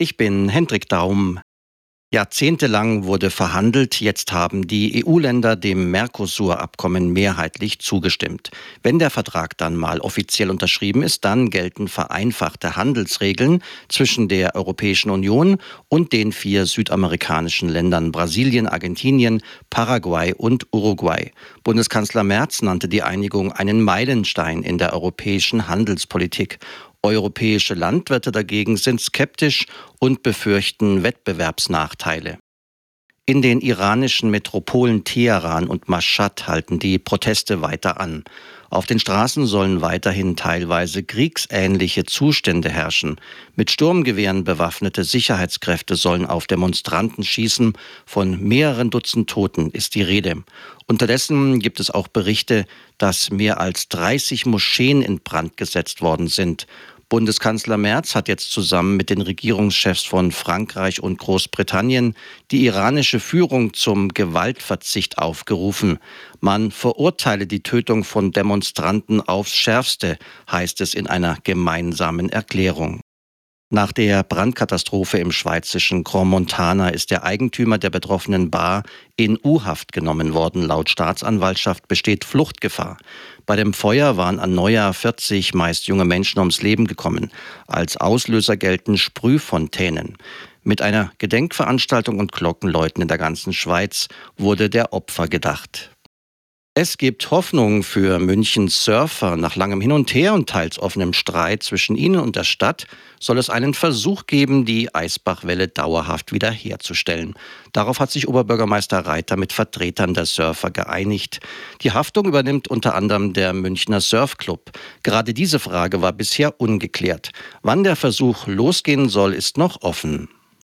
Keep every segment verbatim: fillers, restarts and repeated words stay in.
Ich bin Hendrik Daum. Jahrzehntelang wurde verhandelt, jetzt haben die E U-Länder dem Mercosur-Abkommen mehrheitlich zugestimmt. Wenn der Vertrag dann mal offiziell unterschrieben ist, dann gelten vereinfachte Handelsregeln zwischen der Europäischen Union und den vier südamerikanischen Ländern Brasilien, Argentinien, Paraguay und Uruguay. Bundeskanzler Merz nannte die Einigung einen Meilenstein in der europäischen Handelspolitik. Europäische Landwirte dagegen sind skeptisch und befürchten Wettbewerbsnachteile. In den iranischen Metropolen Teheran und Maschhad halten die Proteste weiter an. Auf den Straßen sollen weiterhin teilweise kriegsähnliche Zustände herrschen. Mit Sturmgewehren bewaffnete Sicherheitskräfte sollen auf Demonstranten schießen. Von mehreren Dutzend Toten ist die Rede. Unterdessen gibt es auch Berichte, dass mehr als dreißig Moscheen in Brand gesetzt worden sind. Bundeskanzler Merz hat jetzt zusammen mit den Regierungschefs von Frankreich und Großbritannien die iranische Führung zum Gewaltverzicht aufgerufen. Man verurteile die Tötung von Demonstranten aufs Schärfste, heißt es in einer gemeinsamen Erklärung. Nach der Brandkatastrophe im schweizerischen Crans-Montana ist der Eigentümer der betroffenen Bar in U-Haft genommen worden. Laut Staatsanwaltschaft besteht Fluchtgefahr. Bei dem Feuer waren an Neujahr vierzig meist junge Menschen ums Leben gekommen. Als Auslöser gelten Sprühfontänen. Mit einer Gedenkveranstaltung und Glockenläuten in der ganzen Schweiz wurde der Opfer gedacht. Es gibt Hoffnung für Münchens Surfer. Nach langem Hin und Her und teils offenem Streit zwischen ihnen und der Stadt soll es einen Versuch geben, die Eisbachwelle dauerhaft wiederherzustellen. Darauf hat sich Oberbürgermeister Reiter mit Vertretern der Surfer geeinigt. Die Haftung übernimmt unter anderem der Münchner Surfclub. Gerade diese Frage war bisher ungeklärt. Wann der Versuch losgehen soll, ist noch offen.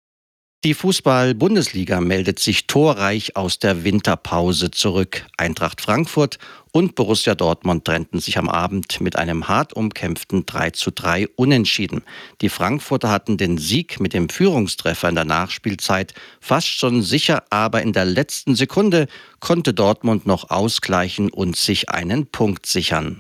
Die Fußball-Bundesliga meldet sich torreich aus der Winterpause zurück. Eintracht Frankfurt und Borussia Dortmund trennten sich am Abend mit einem hart umkämpften drei zu drei Unentschieden. Die Frankfurter hatten den Sieg mit dem Führungstreffer in der Nachspielzeit fast schon sicher, aber in der letzten Sekunde konnte Dortmund noch ausgleichen und sich einen Punkt sichern.